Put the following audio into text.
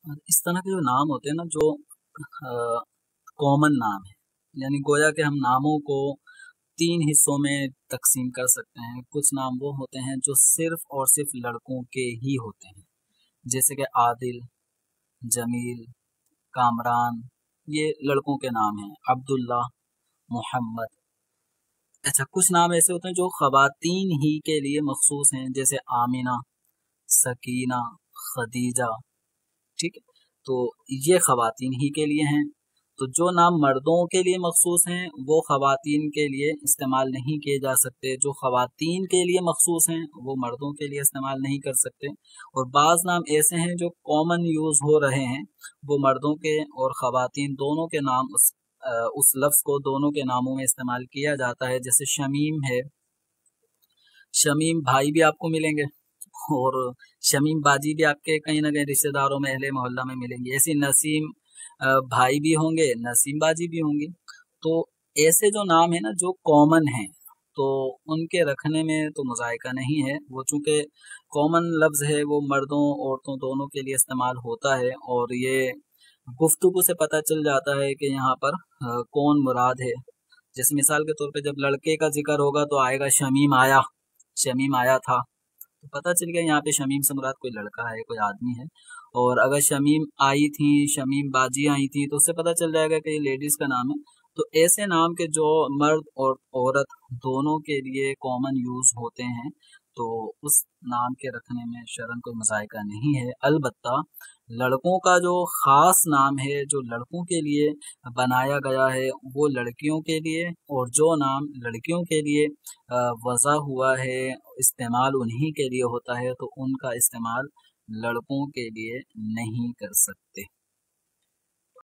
और इस तरह के जो नाम होते हैं ना, जो कॉमन नाम है, यानी गोया कि हम नामों को 3 हिस्सों में तकसीम कर सकते हैं। कुछ नाम वो होते हैं जो सिर्फ और सिर्फ लड़कों के ही होते हैं, जैसे कि आदिल, जमील, कामरान, ये लड़कों के नाम हैं। अब्दुल्ला, मोहम्मद। अच्छा, कुछ नाम ऐसे होते हैं जो ख़वातीन ही के लिए मखसूस हैं, जैसे आमिना, सकीना, खदीजा। ठीक है, तो ये ख़वातीन ही के लिए हैं। तो जो नाम मर्दों के लिए मखसूस हैं वो ख़वातीन के लिए इस्तेमाल नहीं किए जा सकते, जो ख़वातीन के लिए मखसूस हैं वो मर्दों के लिए इस्तेमाल नहीं कर सकते। और बाज़ नाम ऐसे हैं जो कॉमन यूज़ हो रहे हैं, वो मर्दों के और ख़वातीन दोनों के नाम उस लफ्ज़ को दोनों के नामों में इस्तेमाल किया जाता है। जैसे शमीम है, शमीम भाई भी आपको मिलेंगे और शमीम बाजी भी आपके कहीं ना कहीं रिश्तेदारों में, अहले मोहल्ला में मिलेंगे। ऐसे नसीम भाई भी होंगे, नसीम बाजी भी होंगी। तो ऐसे जो नाम है ना जो कॉमन हैं, तो उनके रखने में तो मुज़ायका नहीं है। वो चूँकि कॉमन लफ्ज़ है, वो मर्दों औरतों दोनों के लिए इस्तेमाल होता है, और ये गुफ्तगू से पता चल जाता है कि यहाँ पर कौन मुराद है। जैसे मिसाल के तौर पे जब लड़के का जिक्र होगा तो आएगा शमीम आया, शमीम आया था, तो पता चल गया यहाँ पे शमीम से मुराद कोई लड़का है, कोई आदमी है। और अगर शमीम आई थी, शमीम बाजी आई थी, तो उससे पता चल जाएगा कि ये लेडीज़ का नाम है। तो ऐसे नाम के जो मर्द और औरत दोनों के लिए कॉमन यूज़ होते हैं, तो उस नाम के रखने में शरन कोई मज़ायका नहीं है। अलबत्ता लड़कों का जो ख़ास नाम है, जो लड़कों के लिए बनाया गया है, वो लड़कियों के लिए, और जो नाम लड़कियों के लिए वज़ा हुआ है, इस्तेमाल उन्हीं के लिए होता है, तो उनका इस्तेमाल लड़कों के लिए नहीं कर सकते।